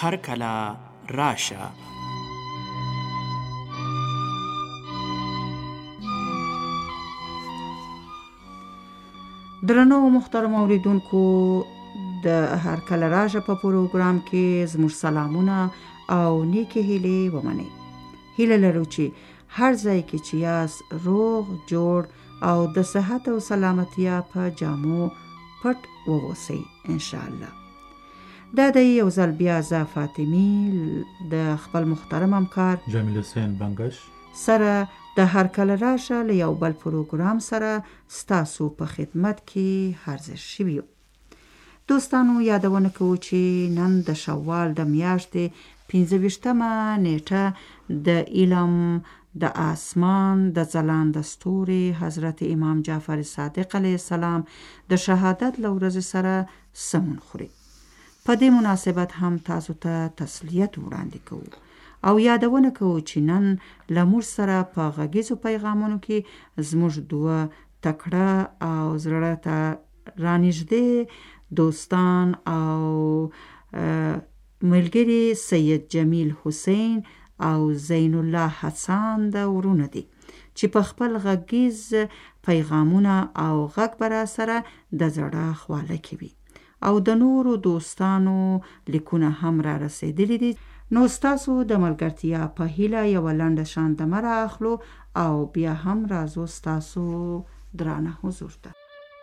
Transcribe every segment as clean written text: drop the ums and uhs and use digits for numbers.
هر کله راشه. درنو محترم اوریدونکو، د هر کله راشه په پروګرام کې زموږ سلامونه او نیکی هیلې ومنئ. هیله لرو چې هر ځای کې چې یاست روغ جوړ او د صحت او سلامتیا په جامو پټ ووسئ ان شاء الله. دا د یو ځل بیا زه فاطمی د خپل محترم همکار جمیل حسین بنگش سره د هر کله راشه له یو بل پروګرام سره ستاسو په خدمت کې حاضر شویو. دوستانو، یادونه کوو چې نن د شوال د میاشتې 25مه نیټه د علم د آسمان د ځلانده ستوري حضرت امام جعفر صادق علیه السلام د شهادت له ورځې سره سمون خوري. په دې مناسبت هم تاسو ته تسلیت وړاندې کوو او یادونه کوو چې نن له موږ سره په غږیزو پیغامونو کې زموږ دوه تکړه او زړه ته رانږدې دوستان او ملګري سید جمیل حسین او زین الله حسن د ورونه دي چې په خپل غږیز پیغامونه او غږ برا سره د زړه خواله کوي او د نورو دوستانو لیکونه هم را رسیدلی دي. نو ستاسو د ملګرتیا په هیله یو لنډه شاندمه را اخلو او بیا هم راځو ستاسو درانه حضور ته.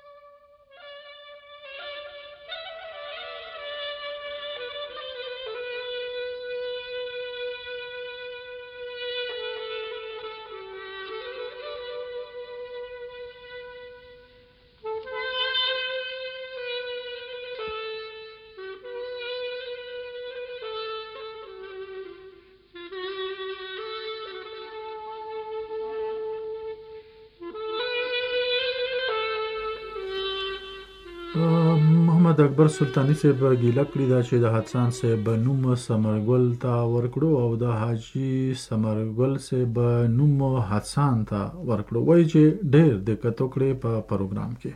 محمد اکبر سلطانی صاحب ګیله کړې ده چې د حسن صاحب نوم ثمرګل ته ورکړو او د حاجی ثمرګل صاحب نوم حسن ته ورکړو. وایي چې ډېر دقت وکړي په پروګرام کې.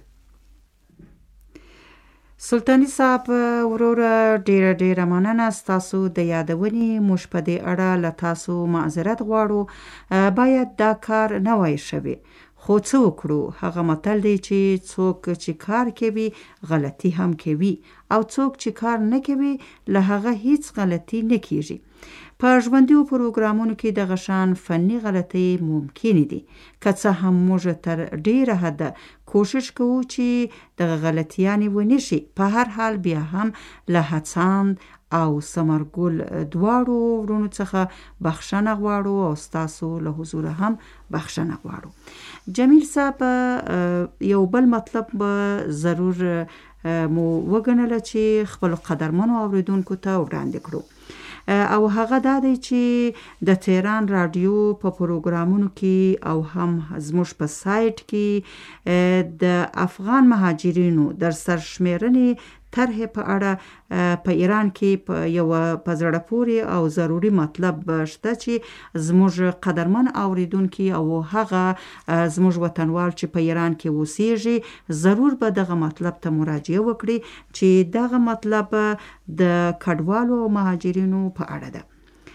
سلطانی صاحب وروره ډیره مننه ستاسو د یادونې. موږ په دې اړه له تاسو معذرت غواړو. باید دا کار نه وای شوی، خو څه وکړو؟ هغه متل دی چې څوک چې کار کوي غلطي هم کوي او څوک چې کار نه کوي له هغه هیڅ غلطي نه کیږي. په ژوندیو پروګرامونو کې د غشان فني غلطي ممکن دي، که څه هم موږ تر ډیره حده کوشش کوو چې د غلطیانې ونه شي. په هر حال بیا هم له هڅاند او ثمرګل دواړو ورونو څخه بخښنه غواړو او ستاسو له حضور هم بخښنه غواړو. جمیل صاحب یو بل مطلب ضرور مو وګڼله چې خپل قدرمنو اوریدونکو ته وړاندې کړو او هغه دا دی چې د تهران رادیو په پروګرامونو کې او هم زموږ په سایت کې د افغان مهاجرینو در سرشمیرنې طرح په اړه په ایران کې په یو په زړه پورې او ضروری مطلب شته چې زموږ قدرمن اوریدونکي او هغه زموږ وطنوال چې په ایران کې اوسېږي ضرور به دغه مطلب ته مراجعه وکړي چې دغه مطلب د کډوالو او مهاجرینو په اړه ده.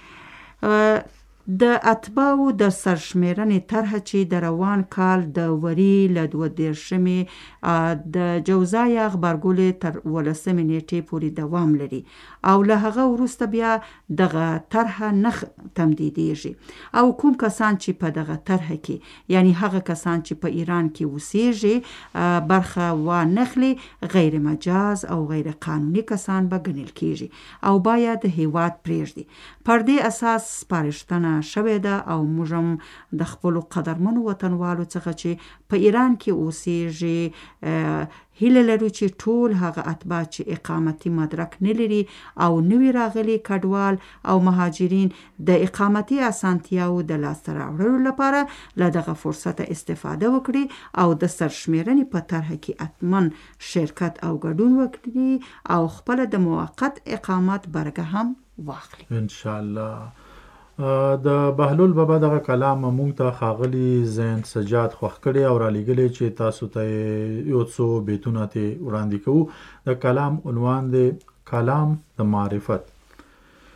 د اتباعو د سرشمیرنې طرح چې د روان کال د وري له 22 د جوزای غبرګولې تر 18 نیټې پورې دوام لري او له هغه وروسته بیا دغه طرح نه تمدیدیږي او کوم کسان چې په دغه طرح کې یعنی هغه کسان چې په ایران کې اوسېږي برخه و نخلي غیر مجاز او غیر قانوني کسان به ګڼل کیږي او باید هیواد پرېږدي. پر دې اساس سپارښتنه شوې ده او موږ هم د خپلو قدرمنو وطنوالو څخه چې په ایران کې اوسېږي هیله لرو چې ټول هغه اتباع چې اقامتي مدرک نه لري او نوي راغلي کډوال او مهاجرین د اقامتي اسانتیاو د لاسته راوړلو لپاره له دغه فرصت استفاده وکړي او د سرشمیرنې په طرح کې اتمن شرکت او ګډون وکړي او خپل د موقت اقامت برګه هم واخلي ان شاء الله. د بهلول بابا دغه کلام مونږ ته ښاغلي زین سجاد خوښ کړی او را لېږلی چې تاسو ته یو څو بیتونه ترې وړاندې کوو. د کلام عنوان دی کلام د معرفت.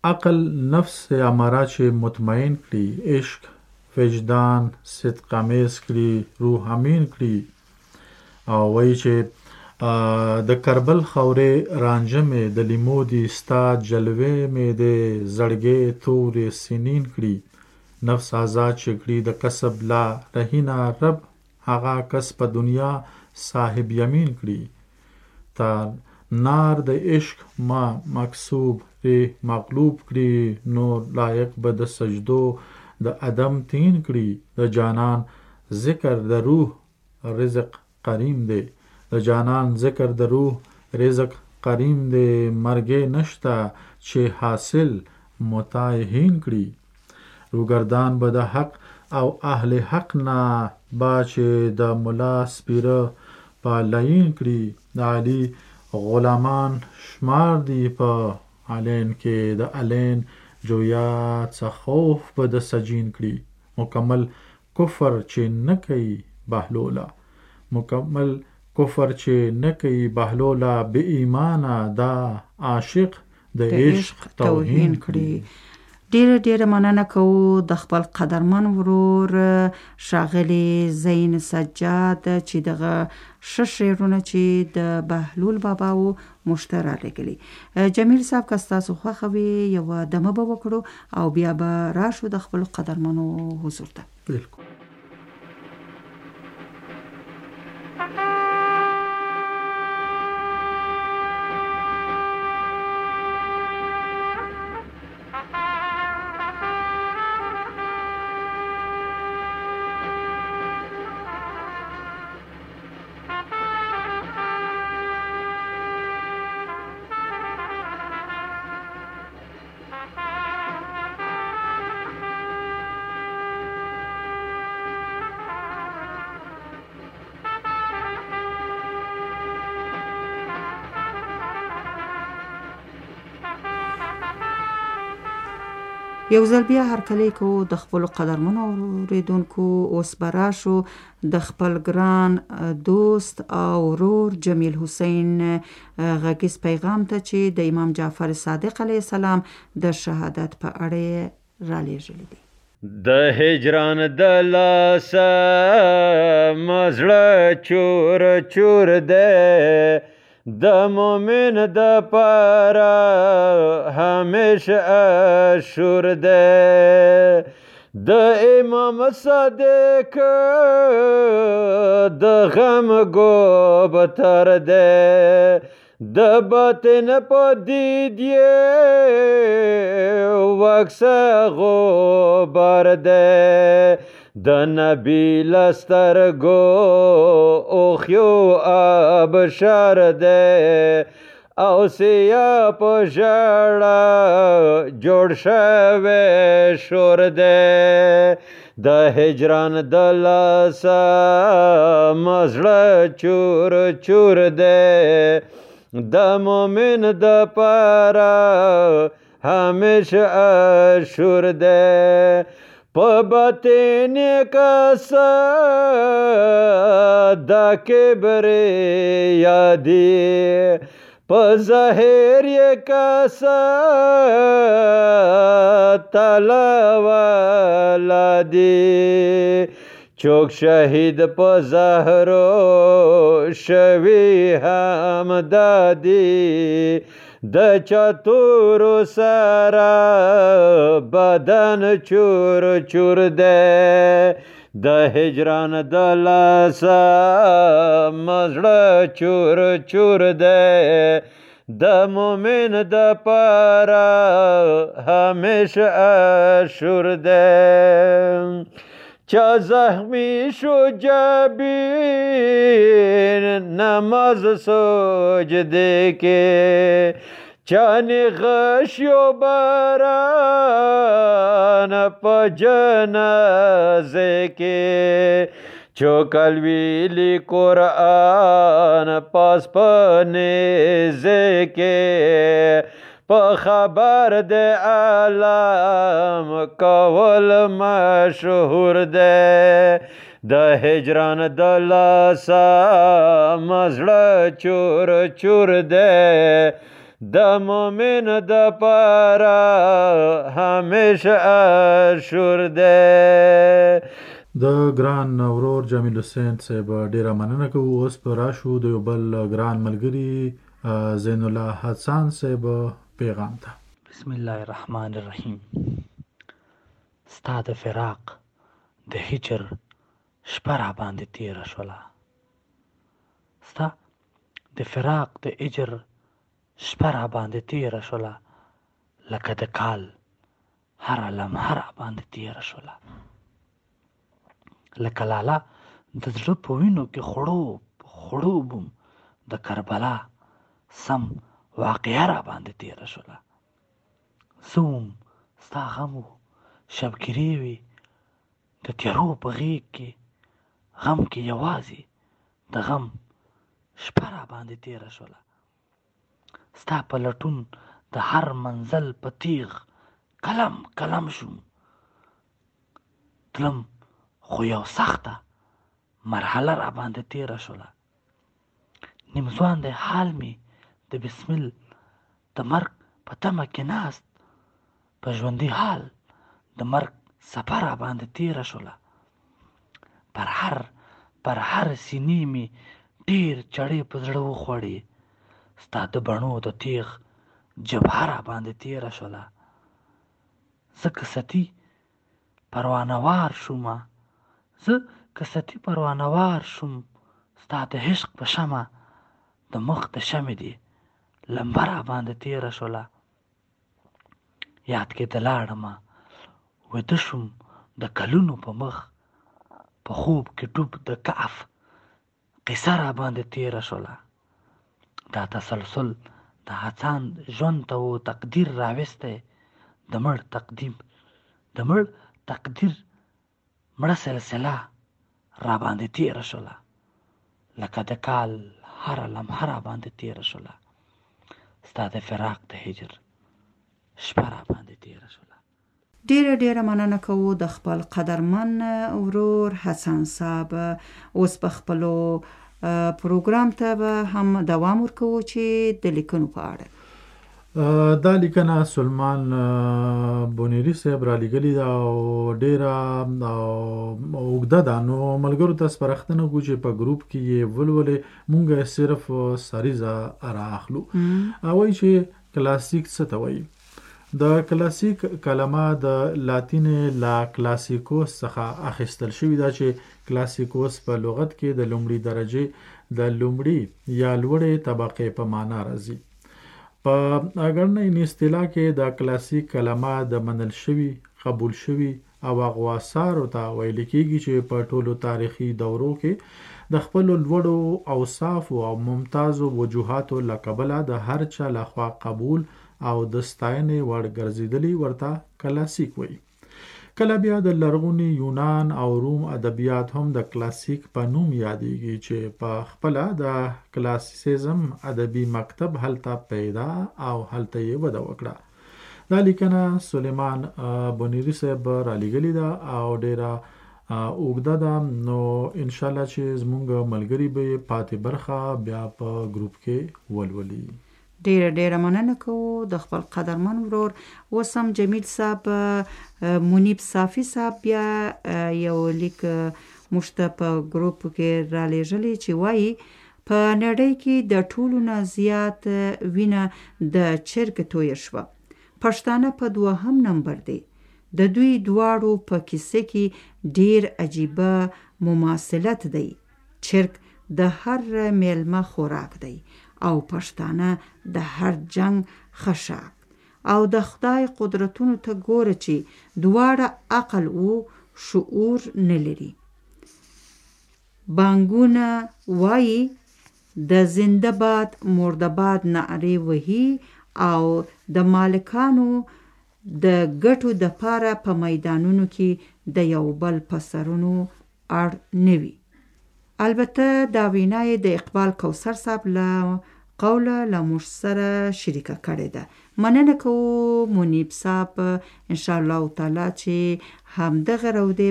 عقل نفس اماره چې مطمئن کړي، عشق وجدان صدق امیز کړي، روح امین کړي. او وایي چې د کربل خورې رانجه مې د لیمو دي، ستا جلوې مې د زړګې تورې سنین کړي. نفس آزاد چې کړي د کسب لا رهینه رب، هغه کس په دنیا صاحب یمین کړي. تا نار د عشق ما مکسوب ری مغلوب کړي، نور لایق به د سجدو د عدم تین کړي. د جانان ذکر د روح رزق قریم دی، د جانان ذکر د روح رزق قریم دی. مرګ نشتا چې حاصل متایهین کړي. روګردان به د حق او اهل حق نه با چې د ملا سپیره په لین کړي. د علی غلامان شمار دی په علین کې، د علین جویا څه خوف به د سجین کړي. مکمل کفر چې نه کوي بهلوله، مکمل کفر چې نه کوي بهلوله، بې ایمانه دا عاشق د عشق توهین کړي. ډیره مننه کوو د خپل قدرمن ورور ښاغلي زین سجاد چې دغه ښه شعرونه چې د بهلول بابا و مشته رالیږلي. جمیل صاحب که ستاسو خوښه وي یوه دمه به وکړو او بیا به راشو د خپلو قدرمنو حضور ته. بالکل. یو ځل بیا هرکلی کوو د خپلو قدرمنو اوریدونکو. اوس به راشو د خپل ګران دوست او ورور جمیل حسین غږیز پیغام ته چې د امام جعفر صادق علیه السلام د شهادت په اړه رالیږلی دی. د هجران د لاسه مزړه چور چور ده، د مومن د پاره همیشه اشور ده. د امام صادق د غم گوبتر ده، د باطن پدید وکسه غبار ده. د نبی لسترگو اوخیو آبشار ده، او سیا په ژړه جوړ شوی شور ده. د هجران د لاسه مزړه چور چور ده، د مومن د پاره همیشه اشور ده. په باطن کسا دا کبر یادی، په ظاهر کسا تلاوالا دی. چوک شهید په زهرو شوی هم دادی، د چتورو سره بدن چور چور ده. د هجران د لاسه مزړه چور چور ده، د مومن د پاره همیشه اشور ده. چا زخمی شو جبین نماز سجده که، چانی غشیو باران پا جنازه که. چوکل ویلی قرآن پاس پا نیزه که، په خبر د عالم کول مشهور ده. د هجران د لاسه مزړه چور چور ده، د مومن د پاره همیشه اشور دی. د ګران ورور جمیل حسین صاحب ډیره مننه کوو. اوس په راشو د یو بل ګران ملګري زین الله حسن صاحب پیغام ته. بسم الله الرحمن الرحیم. ستا د فراق د هجر شپه را باندې تیره شوله. ستا د فراق د هجر شپه را باندې تیره شوله، لکه د کال هره لمحه را باندې تیره شوله. لکه لاله د زړه په وینو کې خړوب خړوب د کربلا سم واقعه را باندې تیره شوله. زه وم ستا غم و شبګیرې وې د تیرو په غېږ کې، غم کې یوازې د غم شپه را باندې تیره شوله. ستا په لټون د هر منزل په تیغ کلم کلم شوم تلم، خو یو سخته مرحله را باندې تیره شوله. نیمځوان دی حال می د بسمل د مرګ په تمه کې ناست، په ژوندي حال د مرګ څپه را باندې تیره شوله. پر هر سینې می ډېر چړې په زړه وخوړې، ستا د بڼو د تیغ جبهه را باندې تیره شوله. زه کستی پروانوار شوم ستا د عشق په شمع، د مخ د شمع دی لمبه را باندې تیره شوله. یاد کې د لاړمه ویده شوم د کلونو په مخ، په خوب کې ډوب د کهف قصه را باندې تیره شوله. دا تسلسل د هڅاند ژوند ته و تقدیر راوستی، د مړ تقدیر مړه سلسله را باندې تیره شوله. لکه د کال هره لمحه را باندې تیره شوله. ستا د فراق د هجر شپه را باندې تیره شوله. ډیره مننه کوو د خپل قدرمن ورور حسن صاحب. اوس په خپلو پروګرام ته به هم دوام ورکوو چې د لیکنو په اړه. دا لیکنه سلمان بونیری صاحب را لیکلې ده او ډیره اوږده ده، نو ملګرو ته سپارښتنه کوو چې په ګروپ کې یې ولولئ. مونږ صرف سریزه را اخلو. وایي چې کلاسیک څه ته وایي. د کلاسیک کلمه د لاتین لا کلاسیکوس څخه اخیستل شوې ده، چې کلاسیکوس په لغت کې د لومړي درجې د لومړي یا لوړې طبقې په معنا راځي. په اګرنۍ اصطلاح کې د کلاسیک کلمه د منل شوي، قبول شوي او هغو اثارو ته ویل کېږي چې په ټولو تاریخي دورو کې د خپلو لوړو اوصافو او ممتازو وجوهاتو له کبله د هر چا لخوا قبول او د ستاینې وړ ګرځېدلي ورته کلاسیک وایي. کله بیا د لرغوني یونان او روم ادبیات هم د کلاسیک په نوم یادېږي، چې په خپله د کلاسیسیزم ادبي مکتب هلته پیدا او هلته یې وده وکړه. دا لیکنه سلیمان بونیری صاحب را لیکلې ده او ډیره اوږده ده، نو انشاءالله چې زموږ ملګري به پاتې برخه بیا په ګروپ کې ولولي. ډیره مننه کوو د خپل قدرمن ورور. اوس هم جمیل صاحب منیب صافی صاحب بیا یو لیک موږ ته په ګروپ کې را لیږلی چې وایي په نړۍ کې د ټولو نه زیات وینه د چرګ تویه شوه. پښتانه په 2 نمبر دی. د دوی دواړو په کیسه کې ډیر عجیبه مماثلت دی. چرګ د هر میلمه خوراک دی او پښتانه د هر جنگ خشاک. او د خدای قدرتونو ته ګوره چې دواړه عقل او شعور نه لري. بانګونه وایي د زنده باد مردباد نعرې وهي او د مالکانو د ګټو د پاره په میدانونو کې د یو بل په سرونو اړ نوي. البته دا وینای د اقبال کوثر صاحب له قوله له موږ سره شریکه کړې ده. مننه کوو منیب صاحب، ان شاء الله تعالی چې همدغه رودې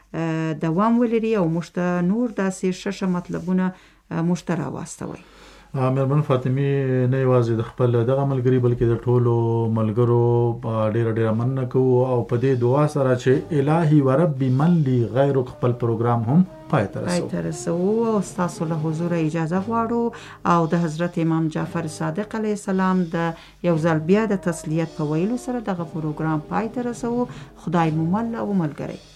به دوام ولري او موږ ته نور داسې ششه مطلبونه موږ ته راواستوي. مېرمن فاطمي نه یوازې د خپل دغه ملګري بلکې د ټولو ملګرو ډیره مننه کوو او په دې دعا سره چې الهي ورب من لی غیرک خپل پروګرام هم پای ته رسو او تاسو له حضور اجازه غواړو او د حضرت امام جعفر صادق علیه السلام د یو ځل بیا د تسلیت په ویلو سره دغه پروګرام پای ته رسو. خدای مو مل او ملګری.